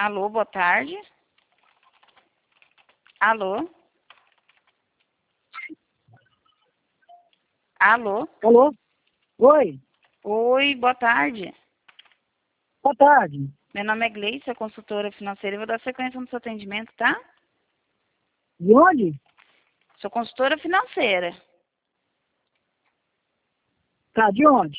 Alô, boa tarde. Alô? Alô? Alô? Oi, Oi, boa tarde. boa tarde. Meu nome é Gleice, sou consultora financeira e vou dar sequência no seu atendimento, tá? De onde? Sou consultora financeira. Tá, de onde?